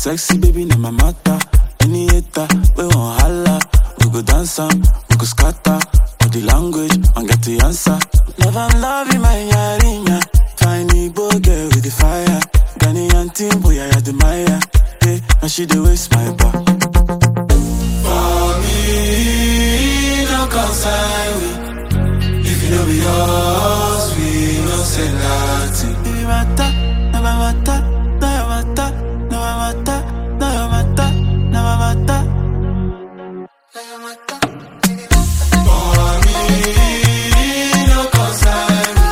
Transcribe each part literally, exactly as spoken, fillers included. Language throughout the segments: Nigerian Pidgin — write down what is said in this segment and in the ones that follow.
sexy baby, na my matter. Any hater, we won't holla. We go dance am, we go scatter. Body language, and get the answer. Love and love in my yarinya. Tiny boy girl with the fire. Ghanaian team, boy, I admire. Hey, and she the waste my bar. For me, no concern we. If you know be yours, we no say nothing. Baby, mata, na my mata, na your mata, na my mata, na your mata, na my mata, na your mata. For me, no concern we.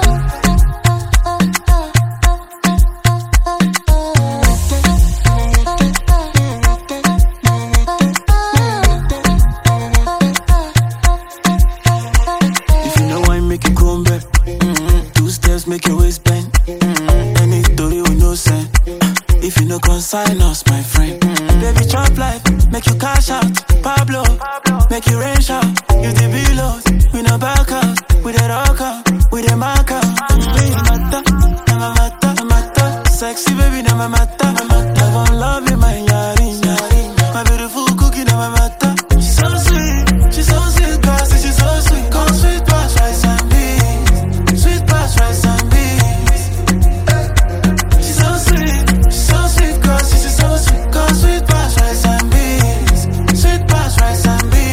If you know why make you come back, mm-hmm. Two steps make your waist bend. Mm-hmm. Any story with no sense. If you no consign us, my friend. Mm-hmm. Baby, chop life, make you cash out. Pablo, make you rain shout. You the below, we no back out. We the rock out, we the mark out. Baby, mata, na my mata, na mata. Sexy baby, na my mata, na mata. I won't love you, my yarinya. My beautiful cookie, na my mata. She's so sweet, she's so sweet, girl, she's so sweet. Come sweet past rice and beans, sweet past rice and beans. She's so sweet, she's so sweet, girl, she's so sweet. Come sweet past rice and beans, sweet past rice and beans.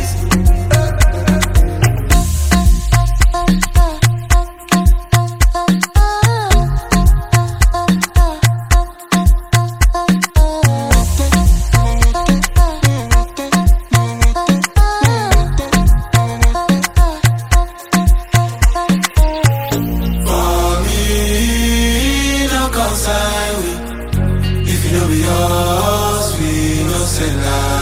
For me, no concern we. If you know be yours, we no say nothing.